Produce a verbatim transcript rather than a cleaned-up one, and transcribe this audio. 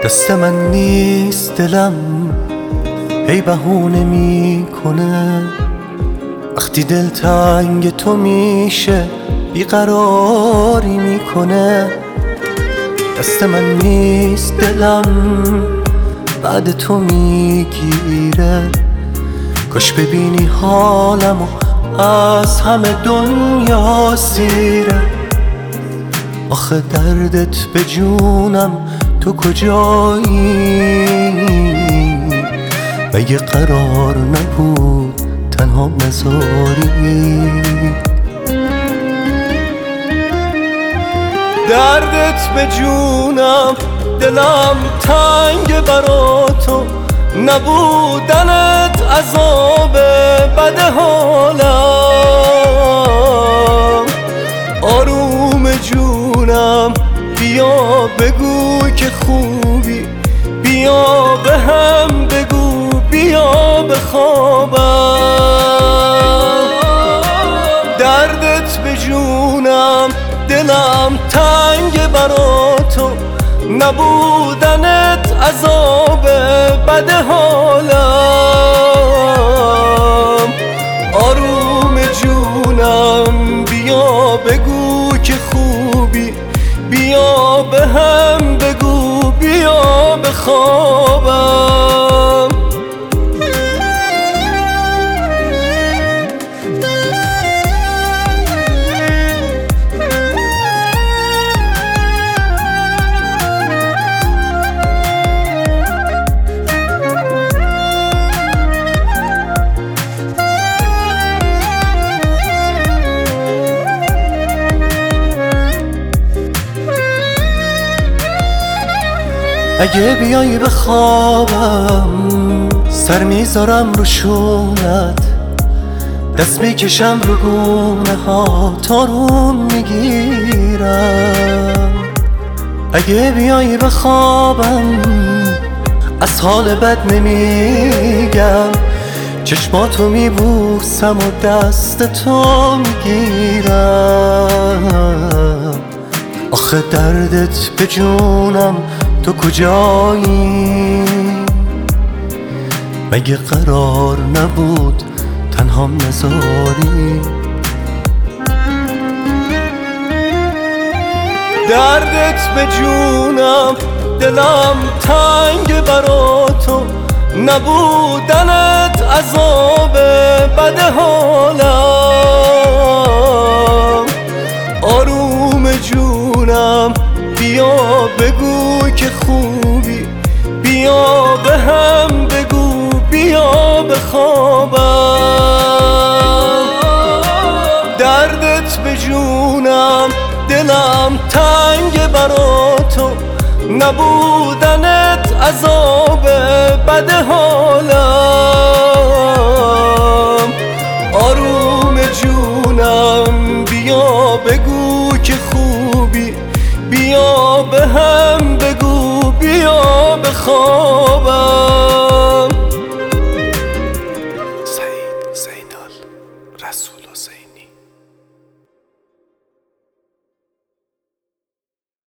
دست من نیست دلم هی بهونه میکنه، وقتی دل تنگ تو میشه بیقراری میکنه. دست من نیست دلم بعد تو میگیره، کاش ببینی حالمو از همه دنیا سیره. آخه دردت به جونم تو کجایی؟ مگه قرار نبود تنها نذاری؟ دردت به جونم دلم تنگ برا تو، نبودنت عذاب بد حالم. آروم جونم بیا بگو که خوبی، بیا به هم بگو بیا بخوابم. دردت به جونم دلم تنگ برا تو، نبودنت عذاب بد حالم. آروم جونم بیا بگو که خوبی، بیا به هم بگو بیا بخوابم. اگه بیایی بخوابم سر میذارم رو شونت، دست میکشم رو گونه ها تارون میگیرم. اگه بیایی بخوابم از حال بد نمیگم، چشماتو میبوسم و دست تو میگیرم. آخه دردت به جونم تو کجایی؟ مگه قرار نبود تنها نذاری؟ دردت به جونم دلم تنگ برا تو، نبودنت عذاب بد حالم. آروم جونم بیا بگو که خوبی، بیا به هم بگو بیا بخوابم. دردت به جونم دلم تنگ برا تو، نبودنت عذاب بد حالم. آروم جونم بیا بگو که خوبی، بیا به هم بگو بیا بخوابم.